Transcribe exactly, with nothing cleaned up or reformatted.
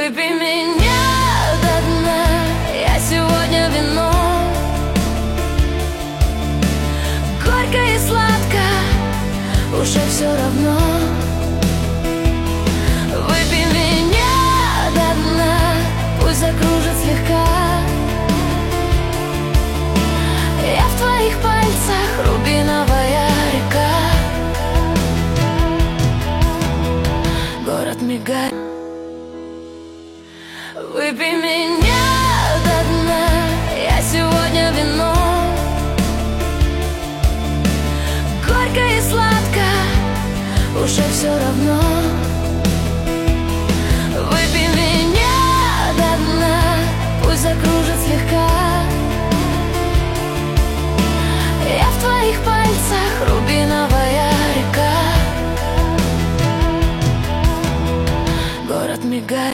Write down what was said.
Выпей меня до дна, я сегодня вино. Горько и сладко, уже все равно. Выпей меня до дна, пусть закружит слегка. Я в твоих пальцах рубиновая река. Город мигает. Выпей меня до дна, я сегодня вино. Горько и сладко, уже все равно. Выпей меня до дна, пусть закружит слегка. Я в твоих пальцах рубиновая река. Город мигает.